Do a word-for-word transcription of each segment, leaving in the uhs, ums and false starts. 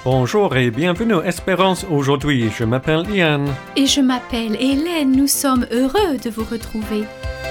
Bonjour et bienvenue à Espérance aujourd'hui. Je m'appelle Ian. Et je m'appelle Hélène. Nous sommes heureux de vous retrouver.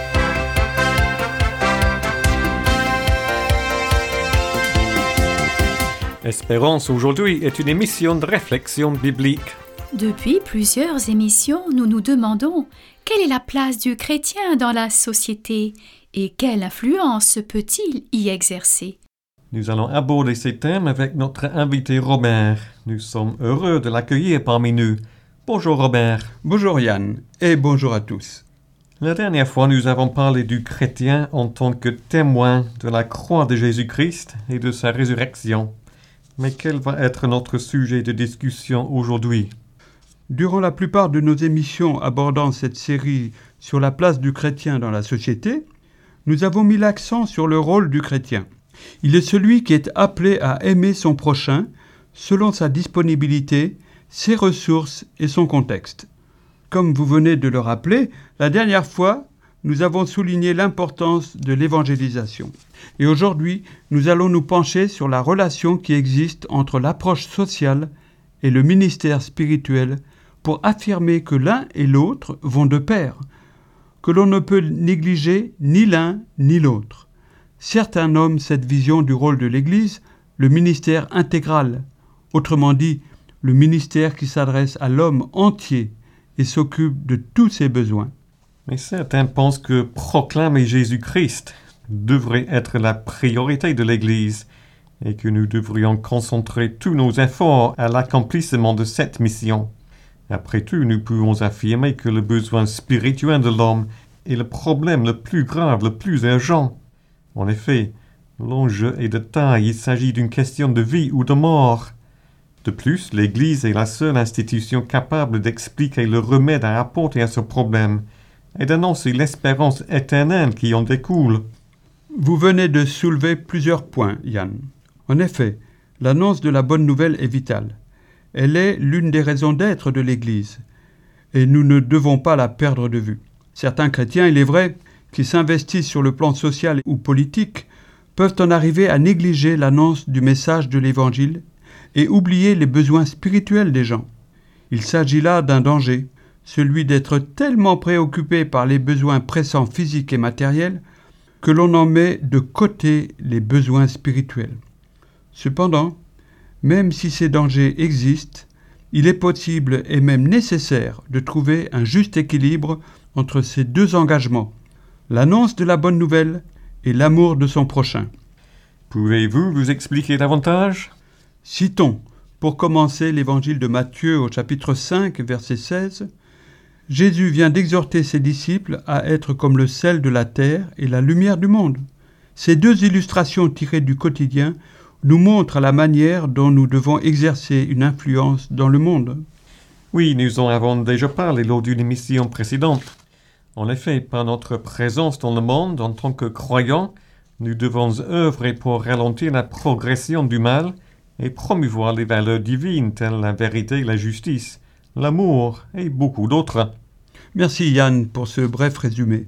Espérance aujourd'hui est une émission de réflexion biblique. Depuis plusieurs émissions, nous nous demandons quelle est la place du chrétien dans la société et quelle influence peut-il y exercer. Nous allons aborder ces thèmes avec notre invité Robert. Nous sommes heureux de l'accueillir parmi nous. Bonjour Robert. Bonjour Yann et bonjour à tous. La dernière fois, nous avons parlé du chrétien en tant que témoin de la croix de Jésus-Christ et de sa résurrection. Mais quel va être notre sujet de discussion aujourd'hui? Durant la plupart de nos émissions abordant cette série sur la place du chrétien dans la société, nous avons mis l'accent sur le rôle du chrétien. Il est celui qui est appelé à aimer son prochain selon sa disponibilité, ses ressources et son contexte. Comme vous venez de le rappeler, la dernière fois, nous avons souligné l'importance de l'évangélisation. Et aujourd'hui, nous allons nous pencher sur la relation qui existe entre l'approche sociale et le ministère spirituel pour affirmer que l'un et l'autre vont de pair, que l'on ne peut négliger ni l'un ni l'autre. Certains nomment cette vision du rôle de l'Église le ministère intégral, autrement dit, le ministère qui s'adresse à l'homme entier et s'occupe de tous ses besoins. Mais certains pensent que proclamer Jésus-Christ devrait être la priorité de l'Église et que nous devrions concentrer tous nos efforts à l'accomplissement de cette mission. Après tout, nous pouvons affirmer que le besoin spirituel de l'homme est le problème le plus grave, le plus urgent. En effet, l'enjeu est de taille, il s'agit d'une question de vie ou de mort. De plus, l'Église est la seule institution capable d'expliquer le remède à apporter à ce problème et d'annoncer l'espérance éternelle qui en découle. Vous venez de soulever plusieurs points, Yann. En effet, l'annonce de la bonne nouvelle est vitale. Elle est l'une des raisons d'être de l'Église, et nous ne devons pas la perdre de vue. Certains chrétiens, il est vrai, qui s'investissent sur le plan social ou politique, peuvent en arriver à négliger l'annonce du message de l'Évangile et oublier les besoins spirituels des gens. Il s'agit là d'un danger, celui d'être tellement préoccupé par les besoins pressants physiques et matériels que l'on en met de côté les besoins spirituels. Cependant, même si ces dangers existent, il est possible et même nécessaire de trouver un juste équilibre entre ces deux engagements, l'annonce de la bonne nouvelle et l'amour de son prochain. Pouvez-vous vous expliquer davantage? Citons, pour commencer, l'évangile de Matthieu au chapitre cinq, verset seize. Jésus vient d'exhorter ses disciples à être comme le sel de la terre et la lumière du monde. Ces deux illustrations tirées du quotidien nous montrent la manière dont nous devons exercer une influence dans le monde. Oui, nous en avons déjà parlé lors d'une émission précédente. En effet, par notre présence dans le monde en tant que croyants, nous devons œuvrer pour ralentir la progression du mal et promouvoir les valeurs divines telles la vérité, la justice, l'amour et beaucoup d'autres. Merci Yann pour ce bref résumé.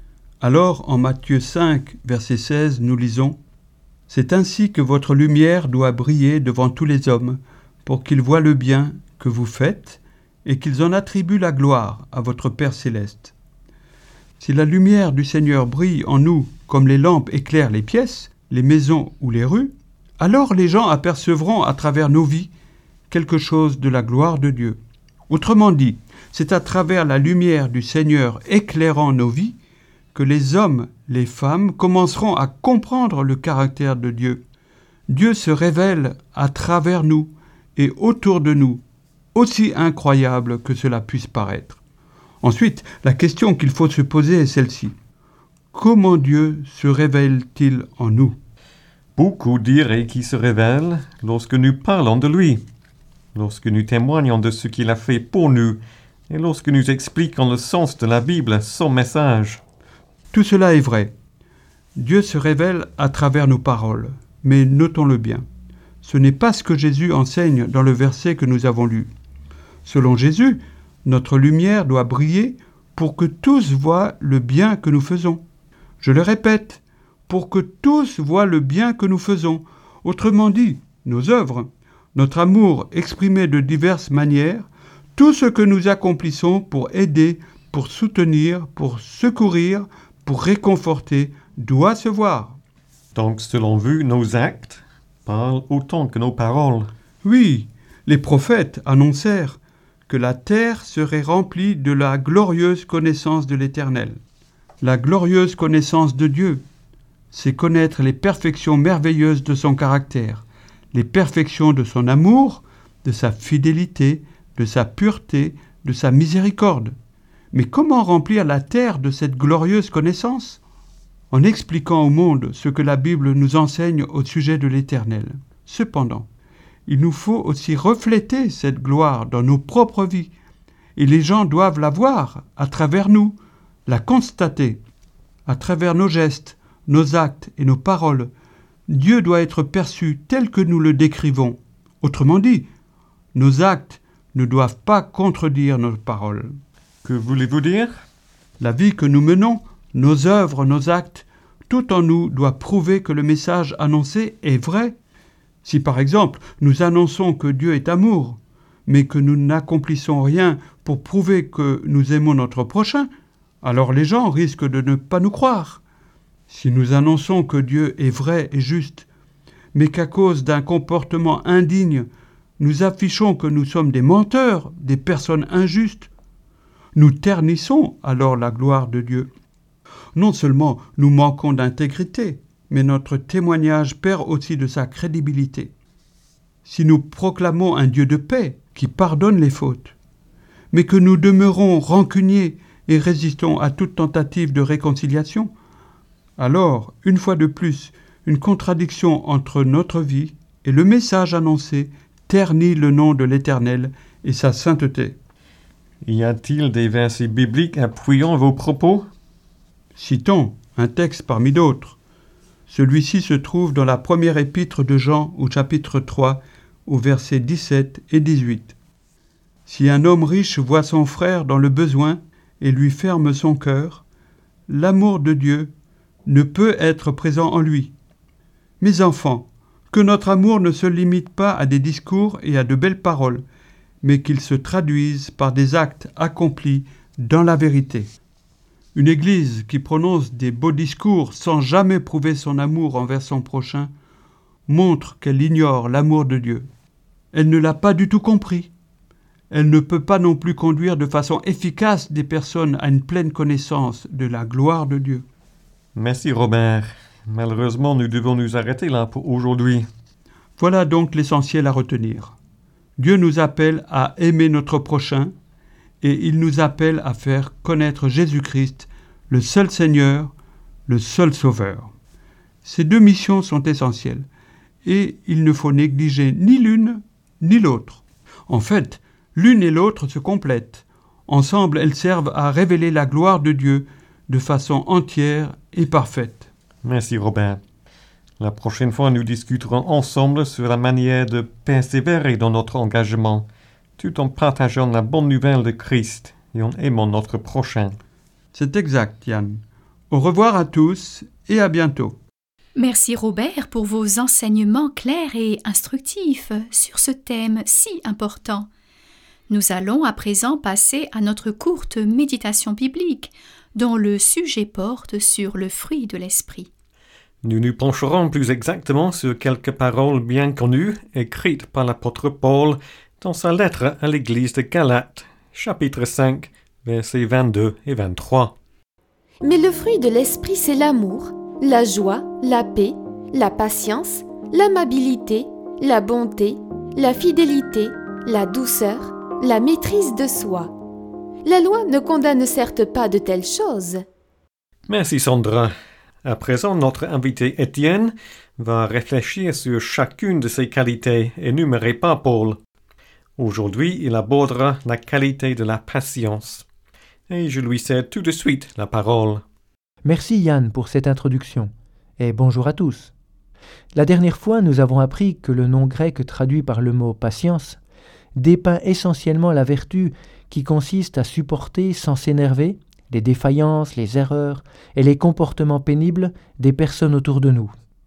Alors, en Matthieu cinq, verset seize, nous lisons « C'est ainsi que votre lumière doit briller devant tous les hommes, pour qu'ils voient le bien que vous faites et qu'ils en attribuent la gloire à votre Père céleste. » Si la lumière du Seigneur brille en nous comme les lampes éclairent les pièces, les maisons ou les rues, alors les gens apercevront à travers nos vies quelque chose de la gloire de Dieu. Autrement dit, c'est à travers la lumière du Seigneur éclairant nos vies que les hommes, les femmes commenceront à comprendre le caractère de Dieu. Dieu se révèle à travers nous et autour de nous, aussi incroyable que cela puisse paraître. Ensuite, la question qu'il faut se poser est celle-ci. Comment Dieu se révèle-t-il en nous? Beaucoup diraient qu'il se révèle lorsque nous parlons de lui, lorsque nous témoignons de ce qu'il a fait pour nous et lorsque nous expliquons le sens de la Bible, son message. Tout cela est vrai. Dieu se révèle à travers nos paroles, mais notons-le bien. Ce n'est pas ce que Jésus enseigne dans le verset que nous avons lu. Selon Jésus, notre lumière doit briller pour que tous voient le bien que nous faisons. Je le répète, pour que tous voient le bien que nous faisons. Autrement dit, nos œuvres, notre amour exprimé de diverses manières, tout ce que nous accomplissons pour aider, pour soutenir, pour secourir, pour réconforter, doit se voir. Donc, selon vous, nos actes parlent autant que nos paroles. Oui, les prophètes annoncèrent que la terre serait remplie de la glorieuse connaissance de l'Éternel. La glorieuse connaissance de Dieu, c'est connaître les perfections merveilleuses de son caractère, les perfections de son amour, de sa fidélité, de sa pureté, de sa miséricorde. Mais comment remplir la terre de cette glorieuse connaissance ? En expliquant au monde ce que la Bible nous enseigne au sujet de l'Éternel. Cependant, il nous faut aussi refléter cette gloire dans nos propres vies, et les gens doivent la voir à travers nous, la constater, à travers nos gestes, nos actes et nos paroles. Dieu doit être perçu tel que nous le décrivons. Autrement dit, nos actes ne doivent pas contredire nos paroles. Que voulez-vous dire ? La vie que nous menons, nos œuvres, nos actes, tout en nous doit prouver que le message annoncé est vrai. Si par exemple nous annonçons que Dieu est amour, mais que nous n'accomplissons rien pour prouver que nous aimons notre prochain, alors les gens risquent de ne pas nous croire. Si nous annonçons que Dieu est vrai et juste, mais qu'à cause d'un comportement indigne, nous affichons que nous sommes des menteurs, des personnes injustes, nous ternissons alors la gloire de Dieu. Non seulement nous manquons d'intégrité, mais notre témoignage perd aussi de sa crédibilité. Si nous proclamons un Dieu de paix qui pardonne les fautes, mais que nous demeurons rancuniers et résistons à toute tentative de réconciliation, alors, une fois de plus, une contradiction entre notre vie et le message annoncé ternit le nom de l'Éternel et sa sainteté. Y a-t-il des versets bibliques appuyant vos propos ? Citons un texte parmi d'autres. Celui-ci se trouve dans la première épître de Jean au chapitre trois, au versets dix-sept et dix-huit. « Si un homme riche voit son frère dans le besoin et lui ferme son cœur, l'amour de Dieu ne peut être présent en lui. Mes enfants, que notre amour ne se limite pas à des discours et à de belles paroles, mais qu'il se traduise par des actes accomplis dans la vérité. » Une Église qui prononce des beaux discours sans jamais prouver son amour envers son prochain montre qu'elle ignore l'amour de Dieu. Elle ne l'a pas du tout compris. Elle ne peut pas non plus conduire de façon efficace des personnes à une pleine connaissance de la gloire de Dieu. Merci Robert. Malheureusement, nous devons nous arrêter là pour aujourd'hui. Voilà donc l'essentiel à retenir. Dieu nous appelle à aimer notre prochain, et il nous appelle à faire connaître Jésus-Christ, le seul Seigneur, le seul Sauveur. Ces deux missions sont essentielles, et il ne faut négliger ni l'une ni l'autre. En fait, l'une et l'autre se complètent. Ensemble, elles servent à révéler la gloire de Dieu de façon entière et parfaite. Merci Robert. La prochaine fois, nous discuterons ensemble sur la manière de persévérer dans notre engagement, tout en partageant la bonne nouvelle de Christ et en aimant notre prochain. C'est exact, Yann. Au revoir à tous et à bientôt. Merci Robert pour vos enseignements clairs et instructifs sur ce thème si important. Nous allons à présent passer à notre courte méditation biblique, dont le sujet porte sur le fruit de l'esprit. Nous nous pencherons plus exactement sur quelques paroles bien connues écrites par l'apôtre Paul dans sa lettre à l'église de Galates, chapitre cinq, versets vingt-deux et vingt-trois. Mais le fruit de l'esprit, c'est l'amour, la joie, la paix, la patience, l'amabilité, la bonté, la fidélité, la douceur, la maîtrise de soi. La loi ne condamne certes pas de telles choses. Merci Sandra. À présent, notre invité Étienne va réfléchir sur chacune de ces qualités énumérées par Paul. Aujourd'hui, il abordera la qualité de la patience. Et je lui cède tout de suite la parole. Merci Yann pour cette introduction, et bonjour à tous. La dernière fois, nous avons appris que le nom grec traduit par le mot « patience » dépeint essentiellement la vertu qui consiste à supporter sans s'énerver les défaillances, les erreurs et les comportements pénibles des personnes autour de nous.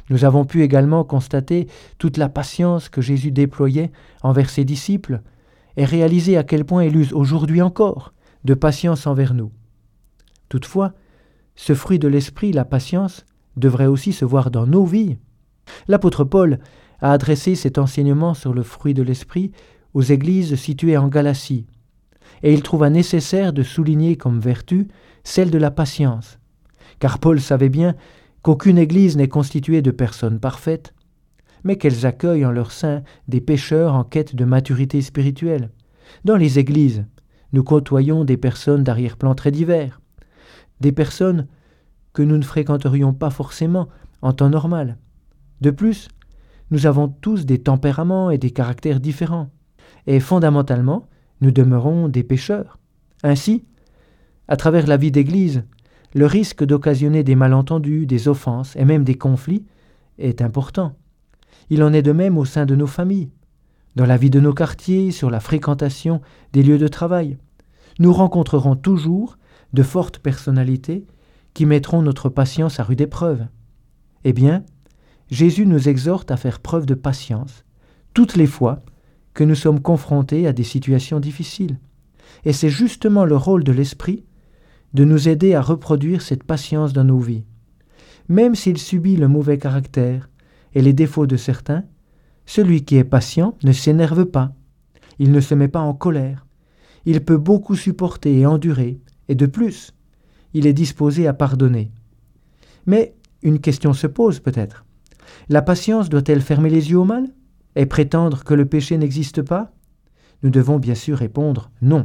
Nous avons pu également constater toute la patience que Jésus déployait envers ses disciples et réaliser à quel point il use aujourd'hui encore de patience envers nous. Toutefois, ce fruit de l'esprit, la patience, devrait aussi se voir dans nos vies. L'apôtre Paul a adressé cet enseignement sur le fruit de l'esprit aux églises situées en Galatie, et il trouva nécessaire de souligner comme vertu celle de la patience, car Paul savait bien qu'aucune église n'est constituée de personnes parfaites, mais qu'elles accueillent en leur sein des pécheurs en quête de maturité spirituelle. Dans les églises, nous côtoyons des personnes d'arrière-plan très divers, des personnes que nous ne fréquenterions pas forcément en temps normal. De plus, nous avons tous des tempéraments et des caractères différents, et fondamentalement, nous demeurons des pécheurs. Ainsi, à travers la vie d'Église, le risque d'occasionner des malentendus, des offenses et même des conflits est important. Il en est de même au sein de nos familles, dans la vie de nos quartiers, sur la fréquentation des lieux de travail. Nous rencontrerons toujours de fortes personnalités qui mettront notre patience à rude épreuve. Eh bien, Jésus nous exhorte à faire preuve de patience toutes les fois que nous sommes confrontés à des situations difficiles. Et c'est justement le rôle de l'Esprit de nous aider à reproduire cette patience dans nos vies. Même s'il subit le mauvais caractère et les défauts de certains, celui qui est patient ne s'énerve pas, il ne se met pas en colère, il peut beaucoup supporter et endurer, et de plus, il est disposé à pardonner. Mais une question se pose peut-être. La patience doit-elle fermer les yeux au mal et prétendre que le péché n'existe pas? Nous devons bien sûr répondre non.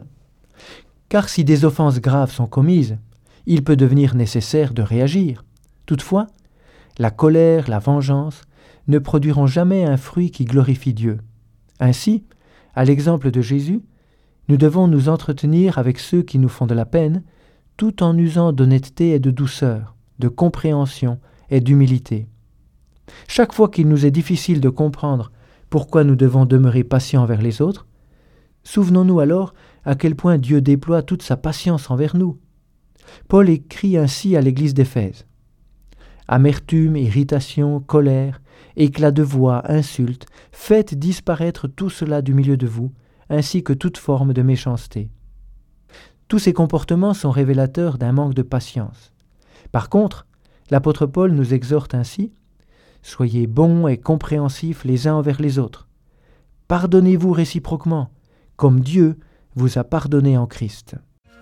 Car si des offenses graves sont commises, il peut devenir nécessaire de réagir. Toutefois, la colère, la vengeance ne produiront jamais un fruit qui glorifie Dieu. Ainsi, à l'exemple de Jésus, nous devons nous entretenir avec ceux qui nous font de la peine, tout en usant d'honnêteté et de douceur, de compréhension et d'humilité. Chaque fois qu'il nous est difficile de comprendre pourquoi nous devons demeurer patients envers les autres, souvenons-nous alors à quel point Dieu déploie toute sa patience envers nous. Paul écrit ainsi à l'église d'Éphèse. Amertume, irritation, colère, éclat de voix, insultes, faites disparaître tout cela du milieu de vous, ainsi que toute forme de méchanceté. Tous ces comportements sont révélateurs d'un manque de patience. Par contre, l'apôtre Paul nous exhorte ainsi: soyez bons et compréhensifs les uns envers les autres. Pardonnez-vous réciproquement, comme Dieu vous a pardonné en Christ.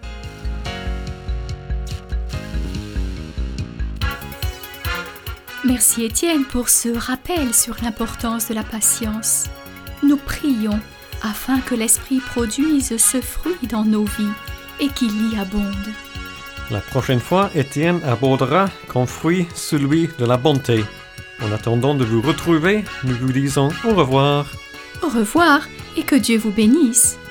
Merci Étienne pour ce rappel sur l'importance de la patience. Nous prions afin que l'Esprit produise ce fruit dans nos vies et qu'il y abonde. La prochaine fois, Étienne abordera comme fruit celui de la bonté. En attendant de vous retrouver, nous vous disons au revoir. Au revoir et que Dieu vous bénisse.